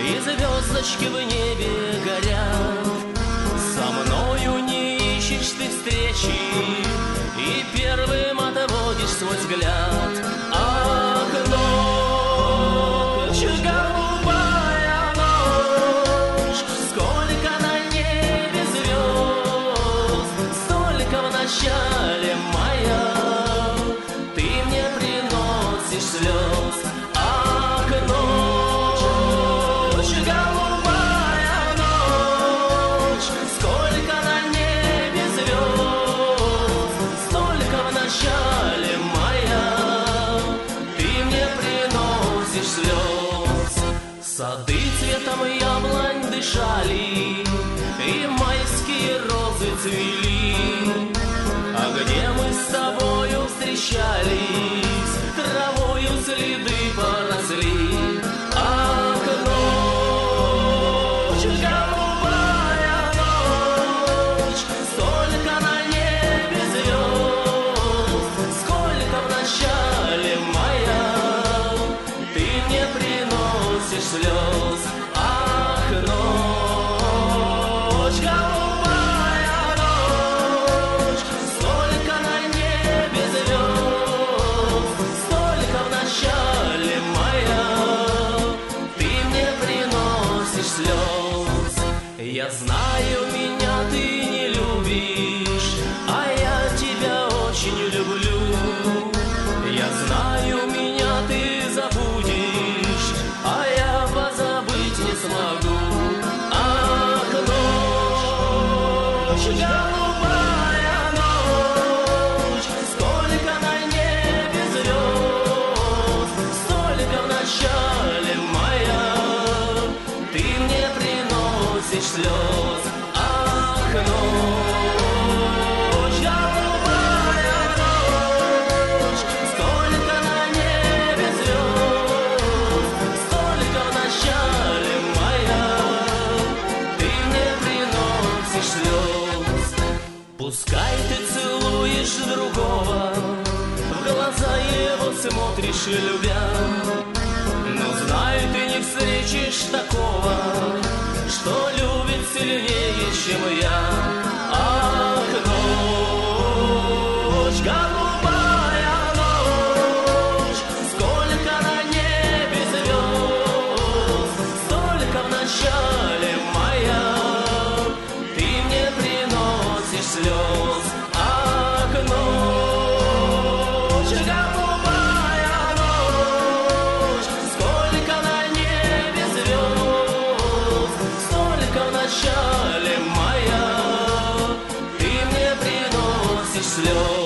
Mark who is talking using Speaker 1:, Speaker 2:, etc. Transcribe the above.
Speaker 1: и звездочки в небе горят. Со мною не ищешь ты встречи, и первым отводишь свой взгляд. Ах, ночь, голубая ночь, сколько на небе звезд, столько в начале мая ты мне приносишь слез. Ах, ночь, голубая ночь, сколько на небе звезд, столько в начале мая ты мне приносишь слез. Сады цветом яблонь дышали, и майские розы цвели. А где мы с тобою встречались, травою следы поросли. Ах, ночь, голубая ночь, столько на небе звезд, сколько в начале мая ты мне приносишь слез. Ах, ночь, голубая ночь, сколько на небе звезд, столько в начале мая ты мне приносишь слез. Я знаю, меня ты не любишь, а я тебя очень люблю. Я знаю, меня ты забудешь, а я позабыть не смогу. Ах, ночь, голубая ночь, сколько на небе звезд, столько в начале мая ты мне приносишь слез. Ах, ночь, голубая ночь, сколько на небе звезд, столько в начале мая ты мне приносишь слез. Пускай ты целуешь другого, в глаза его смотришь любя, но знай, ты не встретишь такого, что любит сильнее, чем я. Ах, ночь, голубая ночь, сколько на небе звезд, столько в начале мая ты мне приносишь слез. Ах, ночь, голубая ночь, сколько на небе звезд, столько в начале мая ты мне приносишь слез.